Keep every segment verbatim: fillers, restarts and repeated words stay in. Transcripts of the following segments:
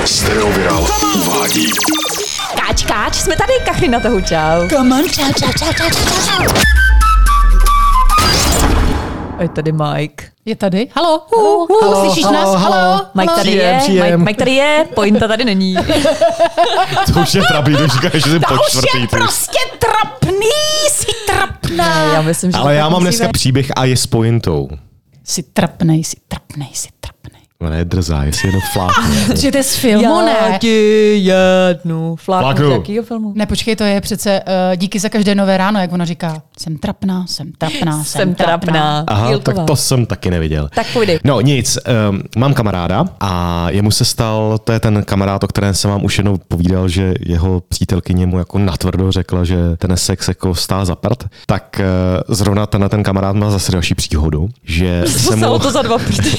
Stereoviral uvádí. Káč, káč, jsme tady, kachny na toho, čau. Come on, čau, čau, čau, čau, čau, čau. Je tady Mike. Je tady? Halo, halo, halo, slyšíš halo, nás? Halo, Halo, Mike tady Příjem, je, příjem. Mike, Mike tady je, pointa tady není. To už je trapný, to říkáš, že jsem To po už čtvrtý. je ty. prostě trapný, jsi trapná. Já myslím, že Ale já mám dneska musíme... příběh a je s pointou. Jsi trapnej, jsi trapnej, jsi trapnej. Ona je drzá, jestli jenom flákne. Protože to je z filmu, Já ne? ti jednu fláknu Fláknu. z jakýho filmu? Ne, počkej, to je přece uh, díky za každé nové ráno, jak ona říká, jsem trapná, jsem trapná, jsem, Jsem trapná. Aha, Jílková. tak to jsem taky neviděl. Tak půjde. No nic, um, mám kamaráda a jemu se stal, to je ten kamarád, o kterém jsem vám už jednou povídal, že jeho přítelkyně mu jako natvrdo řekla, že ten sex jako stál za prd, tak uh, zrovna tenhle ten kamarád má zase další příhodu, že se mu... Stalo to za dva prdy.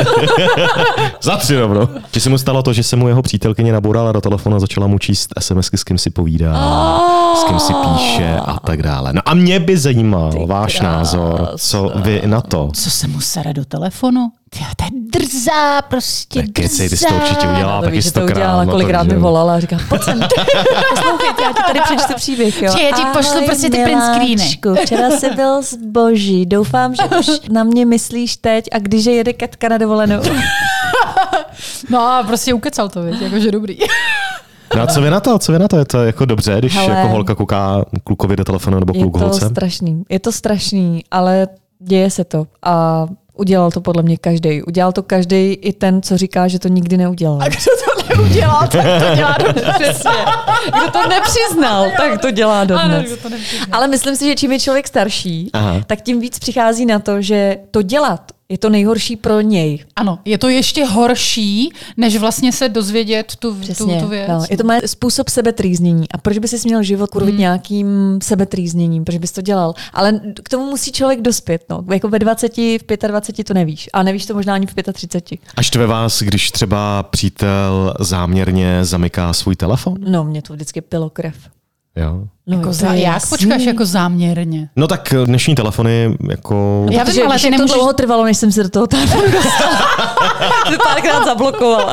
Za tři rovno. Že se mu stalo to, že se mu jeho přítelkyně nabourala do telefonu a začala mu číst SMSky, s kým si povídá, s kým si píše a tak dále. No a mě by zajímal Ty váš krásno. názor, co vy na to. Co se mu sere do telefonu? Ty, to je drzá, prostě Tak kecej, ty jsi to drzá. určitě udělala To taky víš, že to stokrát. udělala, no, kolikrát mi takže- volala a říká, pojď sem, poslouchejte, já ti tady přečtu příběh, jo. Že já ti pošlu Ahoj, prostě ty print screeny. miláčku, včera jsi byl zboží, doufám, že už na mě myslíš teď a když jede Katka na dovolenou. No a prostě ukecal to, víš, jakože dobrý. No a co vy na to? Co vy na to? Je to jako dobře, když Hele. jako holka kouká klukovi do telefonu nebo Je kluk to holce? strašný, je to strašný, ale děje se to a udělal to podle mě každej. Udělal to každej i ten, co říká, že to nikdy neudělal. A kdo to neudělal, tak to dělá dobře. Přesně. Kdo to nepřiznal, tak to dělá Ano, dodnes. kdo to nepřiznal. Ale myslím si, že čím je člověk starší, Aha. tak tím víc přichází na to, že to dělat je to nejhorší pro něj. Ano, je to ještě horší, než vlastně se dozvědět tu, tu, Přesně. tu věc. No, je to má způsob sebetrýznění. A proč by si měl život kurvit hmm. nějakým sebetrýzněním? Proč bys to dělal? Ale k tomu musí člověk dospět. No. Jako ve dvaceti, v dvaceti pěti to nevíš. A nevíš to možná ani v třiceti pěti. A štve vás, když třeba přítel záměrně zamyká svůj telefon? No, mě to vždycky pilo krev. Jo. No, Jako to za, je jak jasný. počkáš jako záměrně? No tak dnešní telefony jako... Já Protože vím, ale víš, ty jak nemůžeš... to dlouho trvalo, než jsem se do toho telefonu dostala. To párkrát zablokovala.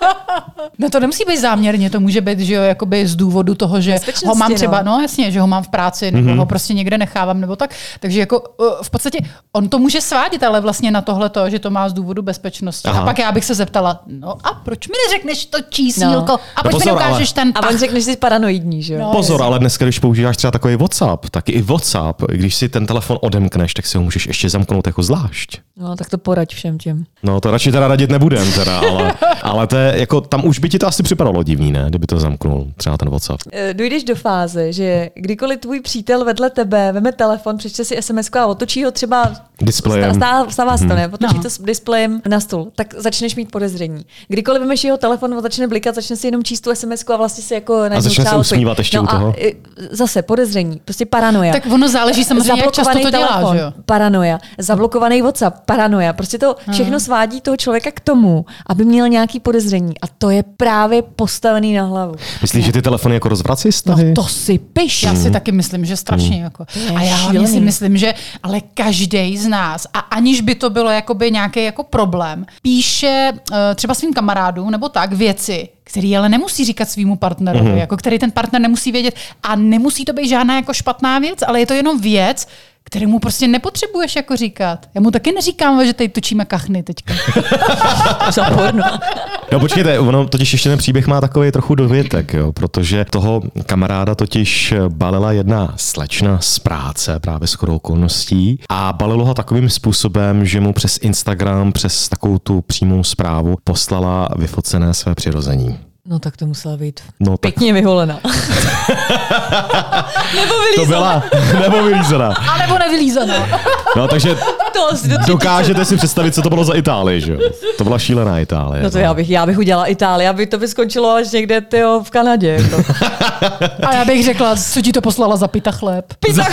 No to nemusí být záměrně, to může být, že jo, jakoby z důvodu toho, že Bezpečnosti, ho mám třeba, no. no jasně, že ho mám v práci, nebo mm-hmm. ho prostě někde nechávám, nebo tak. Takže jako uh, v podstatě on to může svádět, ale vlastně na tohle to, že to má z důvodu bezpečnosti. Aha. A pak já bych se zeptala, no a proč mi neřekneš to čísílko? No. A proč No mi pozor, neukážeš ten A pach? on řekne, že jsi paranoidní, že jo? No. Pozor, ale dneska, když používáš třeba takový WhatsApp, tak i WhatsApp, když si ten telefon odemkneš, tak si ho můžeš ještě zamknout jako zvlášť. No, tak to poraď všem těm. No to radši teda radit nebudem teda, ale, ale to je, jako, tam už by ti to asi připadalo divný, ne? Kdyby to zamknul, třeba ten WhatsApp. E, Dojdeš do fáze, že kdykoliv tvůj přítel vedle tebe veme telefon, přečte si es em esku a otočí ho třeba Displejem. Stá, stává se to, ne? Otočí No. to s displejem na stůl, tak začneš mít podezření. Kdykoliv vemeš jeho telefon, on začne blikat, začne si jenom číst tu es em esku a vlastně si jako najednou začne se třeba odpojí. usmívat ještě no u toho. A e, zase podezření, prostě paranoja. Tak ono záleží samozřejmě, jak často to dělá, telefon, že jo? paranoja, zablokovaný WhatsApp, paranoja. Prostě to všechno svádí toho člověka k tomu, aby měl nějaký podezření. A to je právě postavený na hlavu. Myslíš, že ty telefony jako rozvrací vztahy? No to si piš. Já si taky myslím, že strašně. Jako. je A já hlavně si šílený. myslím, že ale každý z nás, a aniž by to bylo jakoby nějaký jako problém, píše uh, třeba svým kamarádům nebo tak věci, který ale nemusí říkat svýmu partnerovi, mm-hmm. jako který ten partner nemusí vědět. A nemusí to být žádná jako špatná věc, ale je to jenom věc, kterému prostě nepotřebuješ jako říkat. Já mu taky neříkám, že tady točíme kachny teďka. Za porno. No počkejte, ono totiž ještě ten příběh má takový trochu dovětek, jo, protože toho kamaráda totiž balila jedna slečna z práce právě shodou okolností a balilo ho takovým způsobem, že mu přes Instagram, přes takovou tu přímou zprávu poslala vyfocené své přirození. No tak to musela být No, tak pěkně vyholena. Nebo vylízaná. to byla, nebo vylízená. A nebo nevylízaná. No takže To asi do třiceti. dokážete si představit, co to bylo za Itálii, že jo? To byla šílená Itálie. No to já bych, já bych udělala Itálii, aby to by skončilo až někde tyjo, v Kanadě. Jako. A já bych řekla, co ti to poslala za pita chléb. Pizza.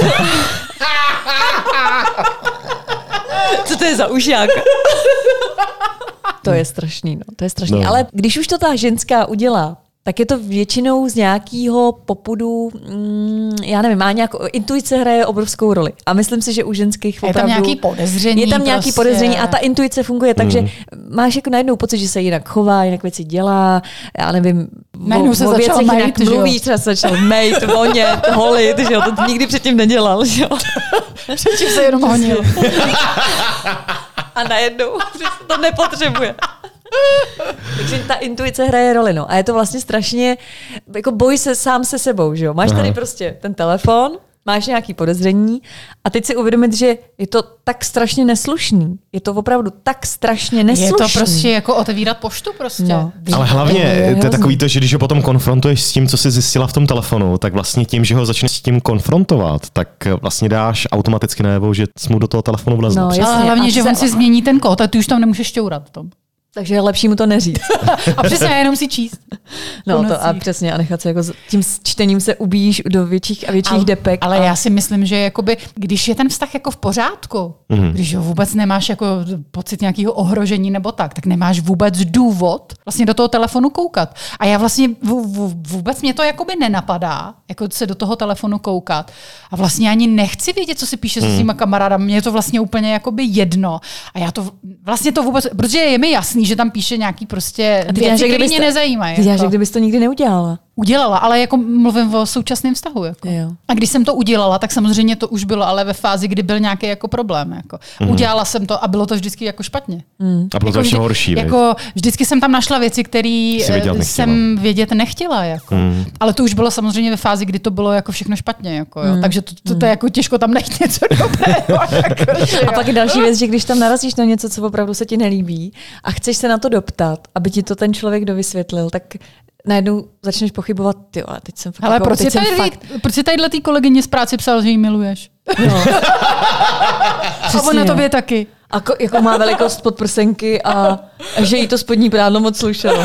Co to je za ušák? To je strašný, no, to je strašný. No. Ale když už to ta ženská udělá, tak je to většinou z nějakého popudu, mm, já nevím, má nějakou, intuice hraje obrovskou roli. A myslím si, že u ženských je opravdu... tam nějaký podezření. Je tam nějaký prostě. podezření a ta intuice funguje, takže Mm. máš jako najednou pocit, že se jinak chová, jinak věci dělá, já nevím, Najednou o, se o začal věcech mejt, jinak že jo? mluvíš, třeba se začal mejt, vonět, holit, že jo, to nikdy předtím nedělal, že jo. Předtím se jenom honil. A najednou to nepotřebuje. Takže ta intuice hraje roli, no. A je to vlastně strašně, jako boj se sám se sebou, že jo. Máš tady prostě ten telefon, máš nějaký podezření a teď si uvědomit, že je to tak strašně neslušný. Je to opravdu tak strašně neslušný. Je to prostě jako otevírat poštu prostě. No. Ale hlavně je to je hrozný. takový to, že když ho potom konfrontuješ s tím, co jsi zjistila v tom telefonu, tak vlastně tím, že ho začneš s tím konfrontovat, tak vlastně dáš automaticky najevo, že jsi mu do toho telefonu vlezla. No, Přesně. Ale jasně. hlavně, A že se- on si změní ten kód a ty už tam nemůžeš šťourat v tom. Takže je lepší mu to neříct. A přesně jenom si číst. No Po to a nocích. přesně a nechat se jako s- tím čtením se ubíjíš do větších a větších Ale, depek. ale a... já si myslím, že jakoby, když je ten vztah jako v pořádku, mm. když ho vůbec nemáš jako pocit nějakého ohrožení nebo tak, tak nemáš vůbec důvod vlastně do toho telefonu koukat. A já vlastně v, v, vůbec mě to jakoby nenapadá, jako se do toho telefonu koukat. A vlastně ani nechci vědět, co si píše mm. se svýma kamarádama. Mně je to vlastně úplně jakoby jedno. A já to vlastně to vůbec, protože je mi jasný, že tam píše nějaký prostě A ty věci, děláš, že které kdybys mě to- nezajímají. Ty děláš, jako. že kdybys to nikdy neudělala. Udělala, ale jako mluvím o současném vztahu. Jako. Jo. A když jsem to udělala, tak samozřejmě to už bylo ale ve fázi, kdy byl nějaký jako problém. Jako. Mm. Udělala jsem to a bylo to vždycky jako špatně. Mm. A bylo to Jako ještě vždy- horší. viď? Jako vždycky jsem tam našla věci, které Jsi vědět nechtěla. jsem vědět nechtěla. Jako. Mm. Ale to už bylo samozřejmě ve fázi, kdy to bylo jako všechno špatně. Jako, jo. Takže to, to, to je jako těžko tam najít něco dobrého. Jako, že A jo. pak je další věc, že když tam narazíš na něco, co opravdu se ti nelíbí a chceš se na to doptat, aby ti to ten člověk dovysvětlil, tak najednou začneš pochybovat, ty, ale teď jsem fakt... Ale jako, proč teď si jsem tady, fakt... proč si tadyhle tý kolegyně z práce psal, že jí miluješ? No. A Přesně. ona tobě taky. A ko, jako má velikost podprsenky a, a že jí to spodní prádlo moc slušelo.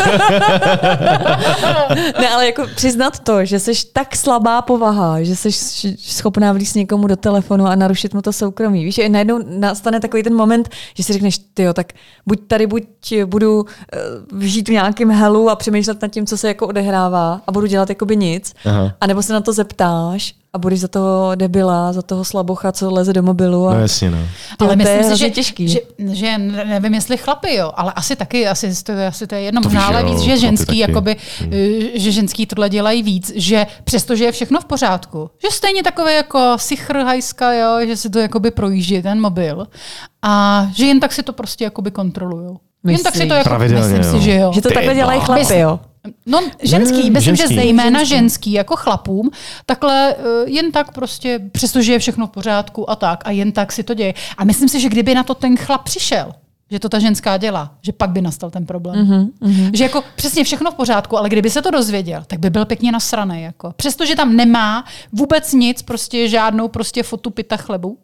Ne, ale jako přiznat to, že jsi tak slabá povaha, že jsi schopná vlízt někomu do telefonu a narušit mu to soukromí. Víš, že najednou nastane takový ten moment, že si řekneš, tyjo, tak buď tady buď budu uh, žít v nějakém helu a přemýšlet nad tím, co se jako odehrává a budu dělat jakoby nic, Aha. anebo se na to zeptáš a budeš za toho debila, za toho slabocha, co leze do mobilu. A... No jasně, no. Tyjo, Ale to je myslím si, hrozně že, těžký. že, že nevím, jestli chlapy, jo, ale asi taky, asi to, je- asi to je jedno, To víš, možná, ale jo, víc, že chlapy ženský, taky. jakoby, že ženský tohle dělají víc, že přestože je všechno v pořádku, že stejně takové jako sichr hajska, jo, že si to jakoby projíždí ten mobil a že jen tak si to prostě jakoby kontrolujou. Jen tak si to Myslíš? jako, Pravidelně, myslím jo. si, že jo. Že to Ty takhle dělají bláho. chlapy, jo? No, ženský, Ne, myslím, ženský. že zejména Ženský. ženský, jako chlapům, takhle uh, jen tak prostě, přestože je všechno v pořádku a tak, a jen tak si to děje. A myslím si, že kdyby na to ten chlap přišel, že to ta ženská dělá, že pak by nastal ten problém. Mm-hmm, mm-hmm. Že jako přesně všechno v pořádku, ale kdyby se to dozvěděl, tak by byl pěkně nasranej. Jako. Přestože tam nemá vůbec nic, prostě žádnou prostě fotu pita chlebu.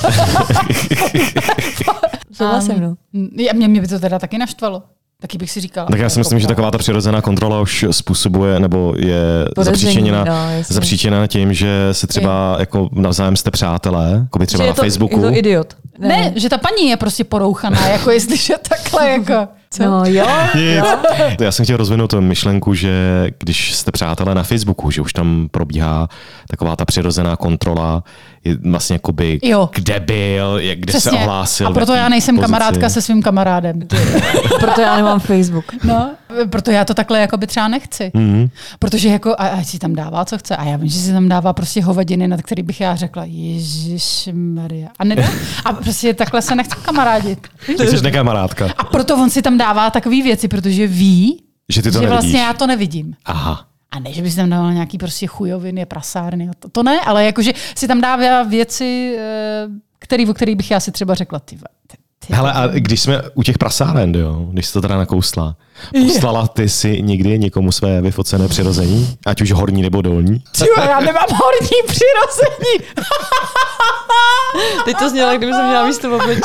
Souhlasím, no. A mě, mě by to teda taky naštvalo. Taky bych si říkala. Tak já si jako myslím, že fakt. taková ta přirozená kontrola už způsobuje nebo je Podezření, zapříčeněna, no, jasně. zapříčeněna tím, že se třeba jako navzájem jste přátelé, jako by třeba Že na je to, Facebooku. Je to idiot. Ne, že ta paní je prostě porouchaná, jako jestliže takhle jako. Co? No jo, jo. Já jsem chtěl rozvinout tu myšlenku, že když jste přátelé na Facebooku, že už tam probíhá taková ta přirozená kontrola, je vlastně jakoby Jo. kde byl, jak, kde Přesně. se ohlásil. A v proto jaký já nejsem pozici. kamarádka se svým kamarádem. Proto já nemám Facebook. No, proto já to takhle jakoby třeba nechci. Mhm. Protože jako, a, a si tam dává, co chce. A já vím, že si tam dává prostě hovadiny, nad který bych já řekla, Ježišmarja. A nedá. A prostě takhle se nechci kamarádit. Ty jsi nekamarádka. A proto on si tam dává takové věci, protože ví, Že ty to že nevidíš. vlastně já to nevidím. Aha. A ne, že by si tam dával nějaký prostě chujoviny, prasárny. To, to ne, ale jakože si tam dává věci, eh, který, o kterých bych já si třeba řekla, ty, ty, ty Hele, a když jsme u těch prasáren, jo, když jsi to teda nakousla, poslala ty si někdy někomu své vyfocené přirození? Ať už horní nebo dolní? Tyjo, já nemám horní přirození. Teď to znělo, kdyby jsem měla místo v obliči.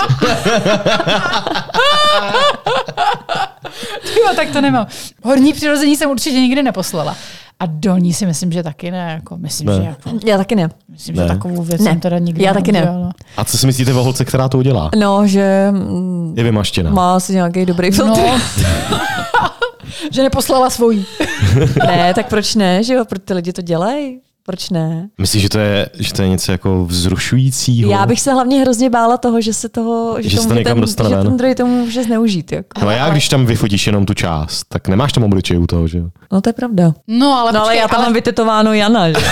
Tyjo, tak to nemám. Horní přirození jsem určitě nikdy neposlala. A dolní si myslím, že taky ne. Jako, myslím, Ne. že, jako, Já taky ne. myslím Ne. že takovou věc Ne. jsem teda nikdy Já taky ne. neudělala. A co si myslíte o holce, která to udělá? No, že mm, Je vymaštěná. má asi nějaký dobrý filtr. No. Že neposlala svojí. Ne, tak proč ne, že jo, proč ty lidi to dělají? Proč ne? Myslíš, že to je, že to je něco jako vzrušujícího? Já bych se hlavně hrozně bála toho, že se toho, Že se to může někam ten, dostane že ven. ten druhý tomu může zneužít. Jako. No a já, když tam vyfotíš jenom tu část, tak nemáš tam obličej u toho, že jo? No to je pravda. No ale, No ale počkej, já tam ale... mám vytetováno Jana, že?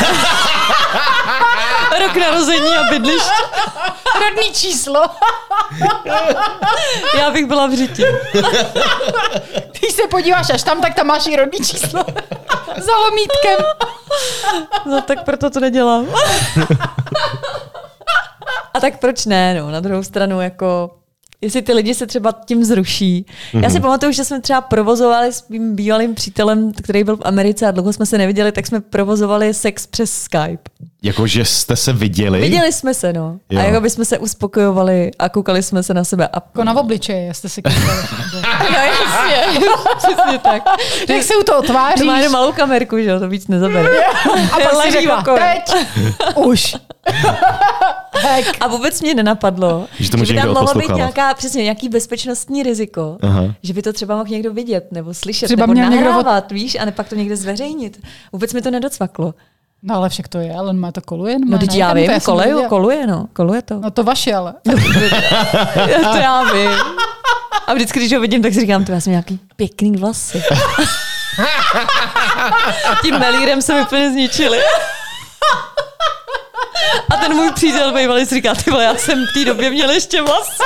Rok narození a bydliště. rodný číslo. Já bych byla v řiti. Když se podíváš až tam, tak tam máš i rodný číslo. Za lomítkem. No tak proto to nedělám. A tak proč ne, no, na druhou stranu jako... Jestli ty lidi se třeba tím zruší. Mm-hmm. Já si pamatuju, že jsme třeba provozovali s mým bývalým přítelem, který byl v Americe a dlouho jsme se neviděli, tak jsme provozovali sex přes Skype. Jakože jste se viděli? Viděli jsme se, no. Jo. A jako by jsme se uspokojovali a koukali jsme se na sebe. A... Jako na obličeji, jste si koukali. No jasně, přesně tak. Jak se u toho tváříš? To má jenom malou kamerku, že jo, to víc nezabere. A pak si Levý řekla, oko. teď už. Hek. A vůbec mě nenapadlo, Že to že může by tam někdo mohlo být odposlouchávat. nějaká, přesně, nějaký bezpečnostní riziko, Aha. že by to třeba mohl někdo vidět, nebo slyšet, Třeba nebo měl někdo nahrávat, víš, a ne pak to někde zveřejnit. Vůbec mi to nedocvaklo. No ale však to je, ale má to koluje. No teď já vím, koluje, koluje, no, koluje to. No to vaše, ale. To já vím. A vždycky, když ho vidím, tak si říkám, to já jsem nějaký pěkný vlasy. Tím melírem se mi úplně zničili. A ten můj přítel bývalý si říká, ty vole, já jsem v té době měl ještě vlasy.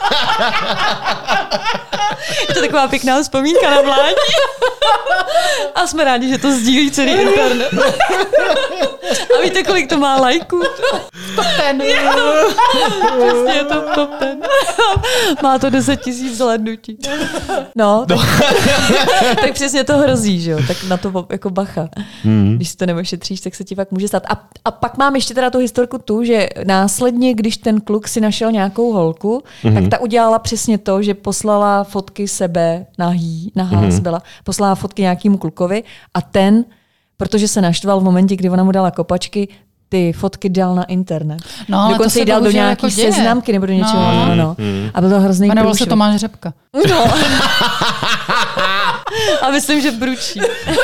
Je to taková pěkná vzpomínka na mládí. A jsme rádi, že to sdílí celý internet. A víte, kolik to má lajků? Top ten. Přesně je to top ten. Má to deset tisíc zhlédnutí. No, tak, tak přesně to hrozí, že jo? Tak na to jako bacha. Hmm. Když si to neošetříš, tak se ti fakt může stát. A, a pak mám ještě teda tu historku tu, že následně, když ten kluk si našel nějakou holku, hmm. tak ta udělala přesně to, že poslala fotky sebe nahý, nahá hmm. byla, poslala fotky nějakému klukovi a ten, protože se naštval v momentě, kdy ona mu dala kopačky, ty fotky dal na internet. No, ale dokonce to jí dal do nějaký jako děje. seznamky nebo do něčeho. No. No, no. A byl to hrozný Jmenoval se průšvih. Tomáš Řepka. No. A myslím, že bručí.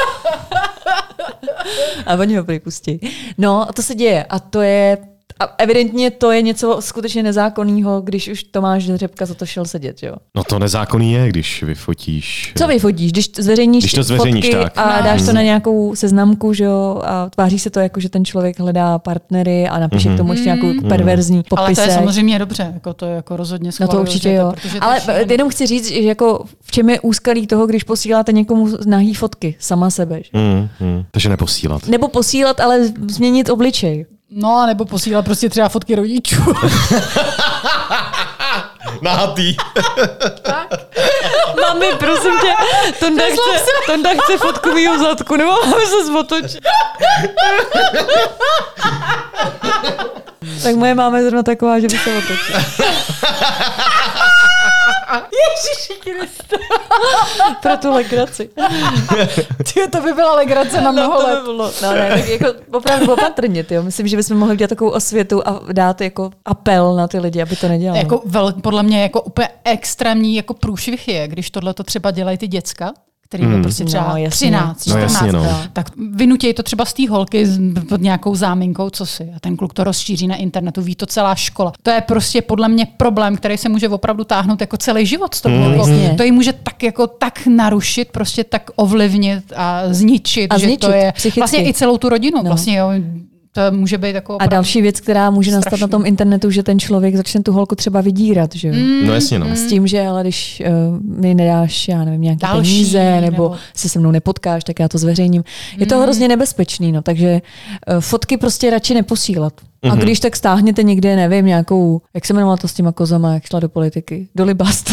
A oni ho připustí. No, a to se děje. A to je... A evidentně to je něco skutečně nezákonného, když už Tomáš Řepka za to šel sedět, jo? No to nezákonný je, když vyfotíš. Co vyfotíš? Když zveřejníš, Když to zveřejníš, fotky tak. a No. dáš to na nějakou seznamku, že jo, a tváří se to jako, že ten člověk hledá partnery a napíše mm-hmm. k tomu ještě nějakou jako perverzní Ale popisek. to je samozřejmě dobře, jako to je jako rozhodně No schvaluju, to určitě že jo. protože to Ale je šílený. jenom chci říct, že jako v čem je úskalí toho, když posíláte někomu nahý fotky, sama sebe. Že? Mm, mm. Takže neposílat. Nebo posílat, ale změnit obličej. No, a nebo posílat prostě třeba fotky rodičů. Nahatý. Mami, prosím tě, Tonda chce, Tonda chce fotku mýho zadku, nebo máme se zmotočit. Tak moje máma je zrovna taková, že by se otočila. Ježiši Kriste. Pro tu legraci. Tyjo, to by byla legrace na mnoho to let. by bylo. No ne, tak jako opravdu opatrně, tyjo. Myslím, že bychom mohli dělat takovou osvětu a dát jako apel na ty lidi, aby to nedělali. Jako vel, podle mě jako úplně extrémní jako průšvih je, když tohle to třeba dělají ty děcka, který by prostě třeba No, jasně. třináct, No, čtrnáct, jasně, no. tak vynutějí to třeba z té holky s- pod nějakou záminkou, co si. A ten kluk to rozšíří na internetu, ví to celá škola. To je prostě podle mě problém, který se může opravdu táhnout jako celý život s tou Mm, holkou. jasně. To ji může tak jako tak narušit, prostě tak ovlivnit a zničit, A že zničit to je psychicky. vlastně i celou tu rodinu. No. Vlastně, jo, to může být jako A opravdu další věc, která může nastat strašný. na tom internetu, že ten člověk začne tu holku třeba vydírat, že jo? Mm. No jasně, no. S tím, že ale když uh, mi nedáš, já nevím, nějaké Další, peníze, nebo, nebo- se se mnou nepotkáš, tak já to zveřejním. Je to hrozně nebezpečný, no, takže uh, fotky prostě radši neposílat. A když tak stáhněte někde, nevím, nějakou, jak se jmenovala to s těma kozama, jak šla do politiky? Do libastry.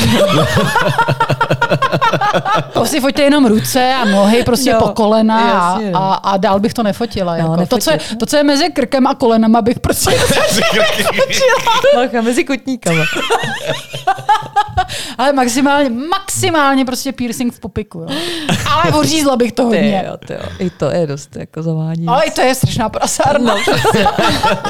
To si foťte jenom ruce a nohy prostě No, po kolena a, jasně, no. a, a dál bych to nefotila. No, jako. To, co je, nefotit. to, co je mezi krkem a kolenama, bych prostě Bacha, mezi kotníkama. ale maximálně, maximálně prostě piercing v pupiku. Jo. Ale ořízla bych to Ty hodně. jo, ty jo. I to je dost jako zavádí. Ale i to je strašná prasárna. No, přesně.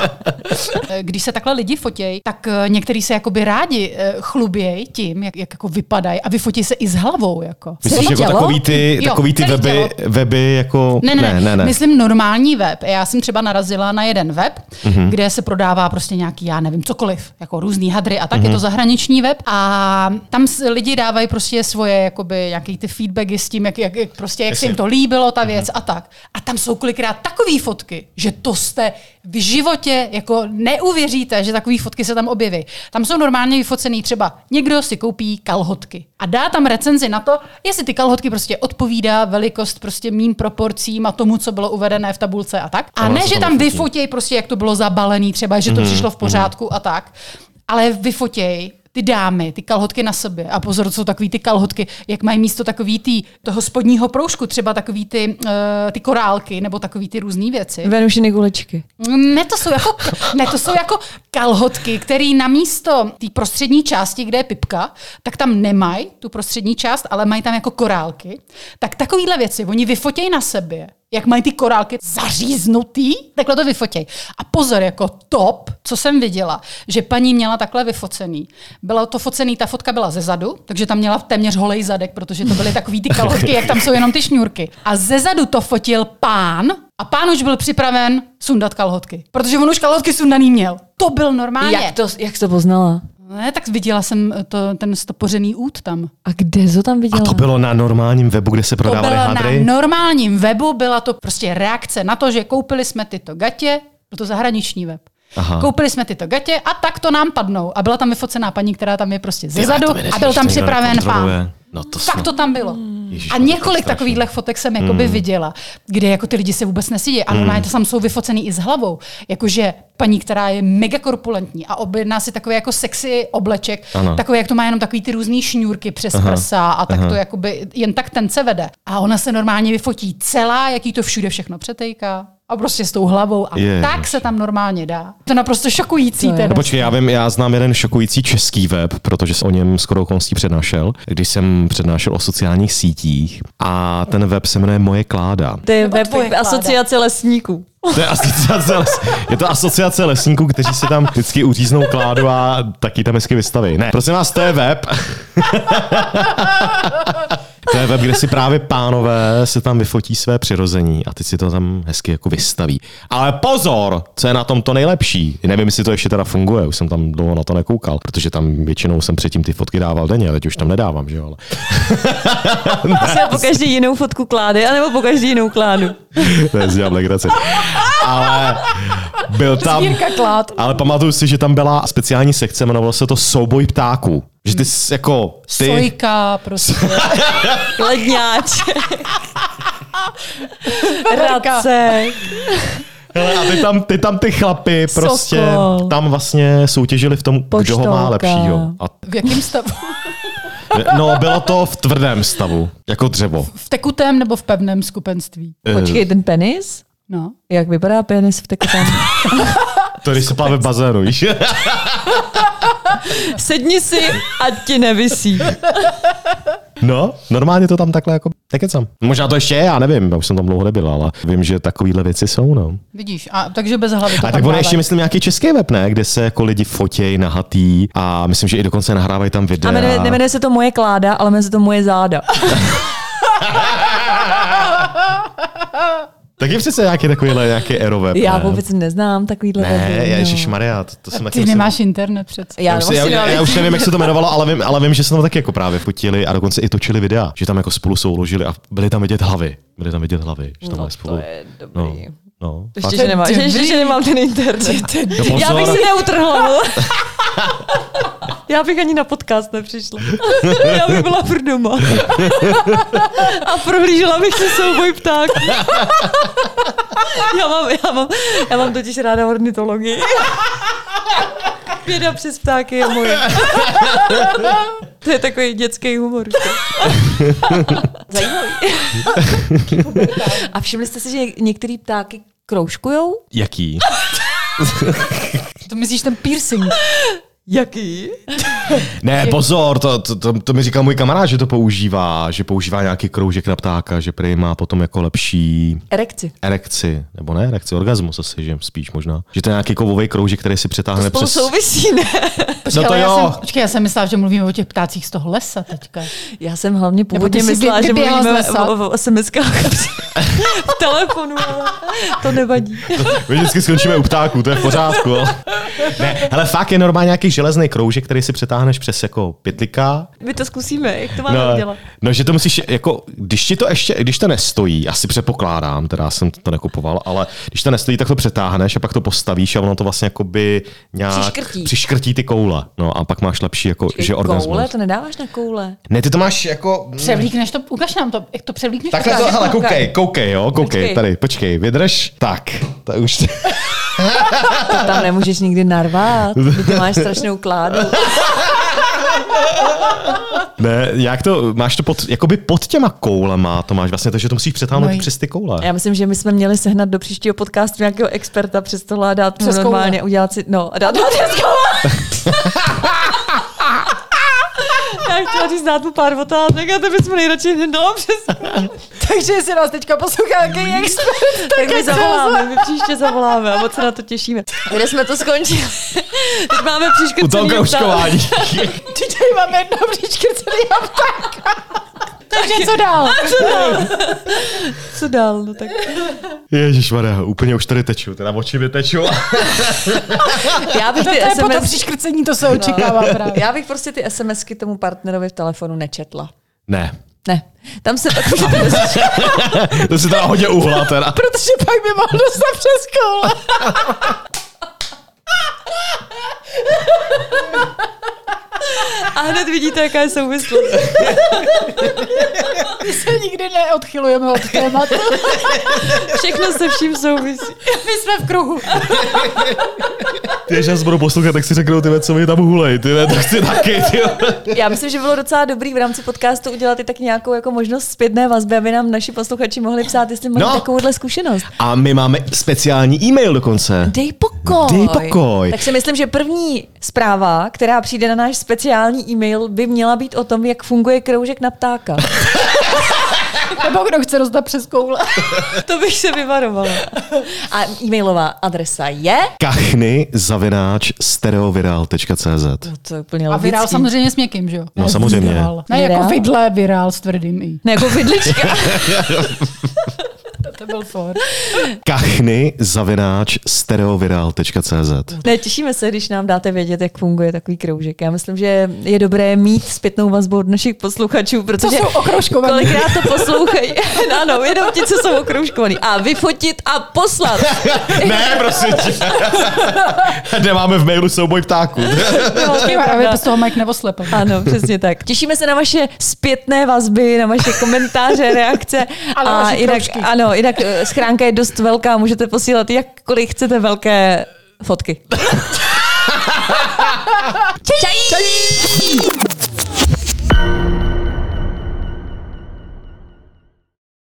Když se takhle lidi fotějí, tak někteří se jakoby rádi chlubějí tím, jak, jak jako vypadají a vyfotí se i s hlavou. Jako. Myslíš jako takový ty, Jo, takový ty weby, tělo. weby jako... Ne ne, ne, ne, ne. Myslím normální web. Já jsem třeba narazila na jeden web, mm-hmm. kde se prodává prostě nějaký, já nevím, cokoliv, jako různý hadry a tak, mm-hmm. je to zahraniční web a tam lidi dávají prostě svoje jakoby nějaký ty feedbacky s tím, jak, jak, jak prostě jak se jim to líbilo, ta věc mm-hmm. a tak. A tam jsou kolikrát takový fotky, že to jste v životě jako neuvěříte, že takový fotky se tam objeví. Tam jsou normálně vyfocený třeba někdo si koupí kalhotky a dá tam recenzi na to, jestli ty kalhotky prostě odpovídá velikost prostě mým proporcím a tomu, co bylo uvedené v tabulce a tak. A ono ne, se že to tam vyfotí. vyfotěj prostě, jak to bylo zabalený, třeba, že to Mhm, přišlo v pořádku a tak, ale vyfotěj ty dámy, ty kalhotky na sobě. A pozor, jsou takový ty kalhotky, jak mají místo takový ty, toho spodního proužku, třeba takový ty, uh, ty korálky, nebo takový ty různé věci. Venušiny kuličky. Ne, to jsou jako, ne, to jsou jako kalhotky, které na místo té prostřední části, kde je pipka, tak tam nemají tu prostřední část, ale mají tam jako korálky. Tak takovýhle věci, oni vyfotějí na sebe, jak mají ty korálky zaříznutý, takhle to vyfotěj. A pozor, jako top, co jsem viděla, že paní měla takhle vyfocený. Bylo to focený, ta fotka byla ze zadu, takže tam měla téměř holej zadek, protože to byly takový ty kalhotky, jak tam jsou jenom ty šňůrky. A ze zadu to fotil pán a pán už byl připraven sundat kalhotky, protože on už kalhotky sundaný měl. To byl normálně. Jak to, jak jsi to poznala? Ne, tak viděla jsem to, ten stopořený út tam. A kde jsi to tam viděla? A to bylo na normálním webu, kde se To prodávaly bylo hadry? na normálním webu, byla to prostě reakce na to, že koupili jsme tyto gatě, byl to zahraniční web. Aha. Koupili jsme tyto gatě a tak to nám padnou. A byla tam vyfocená paní, která tam je prostě Tyhle, zezadu to mi neříš, a byl tam to nikdo připraven nekontroluje. pán. No to Fakt snad. to tam bylo. Ježiš, A to je několik strašný. takovýchhle fotek jsem jakoby Mm. viděla, kde jako ty lidi se vůbec nesidí. A normálně to tam jsou vyfocený i s hlavou. Jakože paní, která je mega korpulentní a objedná si takový jako sexy obleček, Ano. takový, jak to má jenom takový ty různý šňůrky přes Aha. prsa a tak Aha. to jakoby jen tak ten se vede. A ona se normálně vyfotí celá, jaký to všude všechno přetejká. A prostě s tou hlavou. A Ježiš. tak se tam normálně dá. To je naprosto šokující. To je- Teda. No počkej, já vím, já znám jeden šokující český web, protože jsem o něm skoro okolností přednášel, když jsem přednášel o sociálních sítích a ten web se jmenuje Moje Kláda. To je Nebo web tvoje kláda. asociace lesníků. To je asociace, les, je to asociace lesníků, kteří si tam vždycky uříznou kládu a taky tam hezky vystaví. Ne, prosím vás, to je web. To je web, kde si právě pánové se tam vyfotí své přirození a teď si to tam hezky jako vystaví. Ale pozor, co je na tom to nejlepší. Nevím, jestli to ještě teda funguje, už jsem tam dlouho na to nekoukal, protože tam většinou jsem předtím ty fotky dával denně, teď už tam nedávám, že jo, ale... Asi po každý jinou fotku klády, anebo po každý jinou kládu. To je zdělám legraci. Ale byl tam... Sbírka klád. Ale pamatuju si, že tam byla speciální sekce, jmenovalo se to Souboj ptáků. Že ty jsi jako... Ty... Sojka, prostě. Ledňáček. Veverka. Racek. Hele, a ty tam, ty tam ty chlapy prostě Sokol. tam vlastně soutěžili v tom, kdo ho má Poštolka. lepšího. A, V jakém stavu? no, bylo to v tvrdém stavu, jako dřevo. V tekutém nebo v pevném skupenství? Počkej, ten penis? No. Jak vypadá penis v tekutém? To když se pláve v bazénu, víš? Sedni si, ať ti nevisí. No, normálně to tam takhle jako nekecám. Možná to ještě je, já nevím, já už jsem tam dlouho nebyl, ale vím, že takovýhle věci jsou, no. Vidíš, a takže bez hlavy to A tam tak on dávají. ještě, myslím, nějaký český web, ne? Kde se jako lidi fotějí nahatý a myslím, že i dokonce nahrávají tam videa. A jmenuje, nemenuje se to Moje Kláda, ale jmenuje se to Moje záda. Tak je přece nějaký takovýhle nějaký aeroweb, Já ne? vůbec neznám takovýhle Ne, weby, no. ježišmarja, to, to jsem taky Ty musel- nemáš internet přece. Já, Já, už, vlastně já, já, nevím. já už nevím, jak se to jmenovalo, ale vím, ale vím, že se tam taky jako právě fotili a dokonce i točili videa, že tam jako spolu souložili a byly tam vidět hlavy. Byly tam vidět hlavy, že tam No, mají spolu. to je dobrý. No, no. Ještě, Fakt. že, nemá, že, ještě, že nemám ten internet. No pozor. Já bych si neutrhla. Já bych ani na podcast nepřišla. Já bych byla furt doma. A prohlížela bych si Souboj ptáků. Já mám, já mám, já mám totiž ráda ornitologii. Věda přes ptáky je moje. To je takový dětský humor. Zajímavý. A všimli jste si, že některý ptáky kroužkujou? Jaký? To myslíš ten piercing? Jaký? Ne, pozor, to, to, to, to mi říkal můj kamarád, že to používá, že používá nějaký kroužek na ptáka, že prý má potom jako lepší Erekci. erekci, nebo ne erekci, orgasmus asi, že spíš možná. Že to je nějaký kovový kroužek, který si přetáhne To spolu přes... souvisí, ne? Počkej, No to ale já jo. jsem, počkej, já jsem myslela, že mluvíme o těch ptácích z toho lesa teďka. Já jsem hlavně původně ty jsi myslela, vy- že vyběhla z mluvíme lesa. o, o, o es em eskách v telefonu, ale to nevadí. My vždycky skončíme u ptáků, to je v pořádku. Jo? Ne, ale fakt je normálně nějaký železný kroužek, který si přetáhneš přes jako pytlika. My to zkusíme, jak to máme No, udělat. no, že to musíš, jako, když ti to ještě, když to nestojí, asi předpokládám, teda jsem to nekupoval, ale když to nestojí, tak to přetáhneš a pak to postavíš a ono to vlastně jakoby nějak Přiškrtí. přiškrtí ty koule. No a pak máš lepší, jako, že orgasmus. Koule? To nedáváš na koule. Ne, ty to máš jako... Převlíkneš to, ukaž nám to, jak to převlíkneš. Takhle to, ukáž. hele, koukej, koukej, jo, koukej, Počkej. tady, počkej, vydrž, tak, to už... To tam nemůžeš nikdy narvat. Ty máš strašnou kládu. Ne, jak to, máš to pod, jakoby pod těma koulema, to máš vlastně, takže to musíš přetáhnout No. přes ty koule. Já myslím, že my jsme měli sehnat do příštího podcastu nějakého experta přes tohle a dát mu Přes koule. normálně udělat si... No, a dát mu přes koule. Já chtěla říct dát mu pár otázek a to bychom nejradši hned dala přes koule. Takže jestli nás teďka poslouchá nějaký expert, Tak my zavoláme, my příště zavoláme a moc se na to těšíme. Kde jsme to skončili? Teď máme U toho přiškrcený kroužkování. Teď tady máme jedno přiškrcený ptáka. Takže co dál? Co dál? Co dál? No tak. Ježišmarja, úplně už tady teču, teda oči mi tečou. Já bych To, ty to je po to es em es... přiškrcení, to se očekává právě. Já bych prostě ty SMSky tomu partnerovi v telefonu nečetla. Ne, Ne. Tam se takový... to si teda hodně uhla teda. Protože pak by mohl dostat přes koule. A hned vidíte, jaká je souvislost. My se nikdy neodchylujeme od tématu. Všechno se vším souvisí. My jsme v kruhu. Ty, že nás budou poslouchat, tak si řeknou, ty, co mi tam hulej, ty, to chci taky, ty. Já myslím, že bylo docela dobrý v rámci podcastu udělat i tak nějakou jako možnost zpětné vazby, aby nám naši posluchači mohli psát, jestli mají No. takovouhle zkušenost. A my máme speciální e-mail dokonce. Dej pokoj. Dej pokoj. Tak si myslím, že první zpráva, která přijde na náš speciální e-mail, by měla být o tom, jak funguje kroužek na ptáka. Nebo kdo chce dostat přes koule. To bych se vyvarovala. A e-mailová adresa je... Kachny zavináč stereoviral tečka cé zet. No to je úplně A logický. virál samozřejmě s měkkým, že jo? No, Ne, samozřejmě. virál. Ne, jako Virál? vidle, virál s tvrdým i. Ne, jako vidlička. To byl for. Kachny zavináč stereoviral tečka cé zet. Ne, těšíme se, když nám dáte vědět, jak funguje takový kroužek. Já myslím, že je dobré mít zpětnou vazbu od našich posluchačů, protože jsou okroužkovaní. kolikrát to poslouchají. Ano, jenom ti, co jsou okroužkovaní. A vyfotit a poslat. Ne, prosím tě. Nemáme v mailu souboj ptáků. No, to je Aby pravda. z toho Mike nevoslepl. Ano, přesně tak. Těšíme se na vaše zpětné vazby, na vaše komentáře, reakce. A na vaše jinak, kroužky. ano, jinak eh, schránka je dost velká, můžete posílat jakkoliv chcete velké fotky. Čaj! Čaj!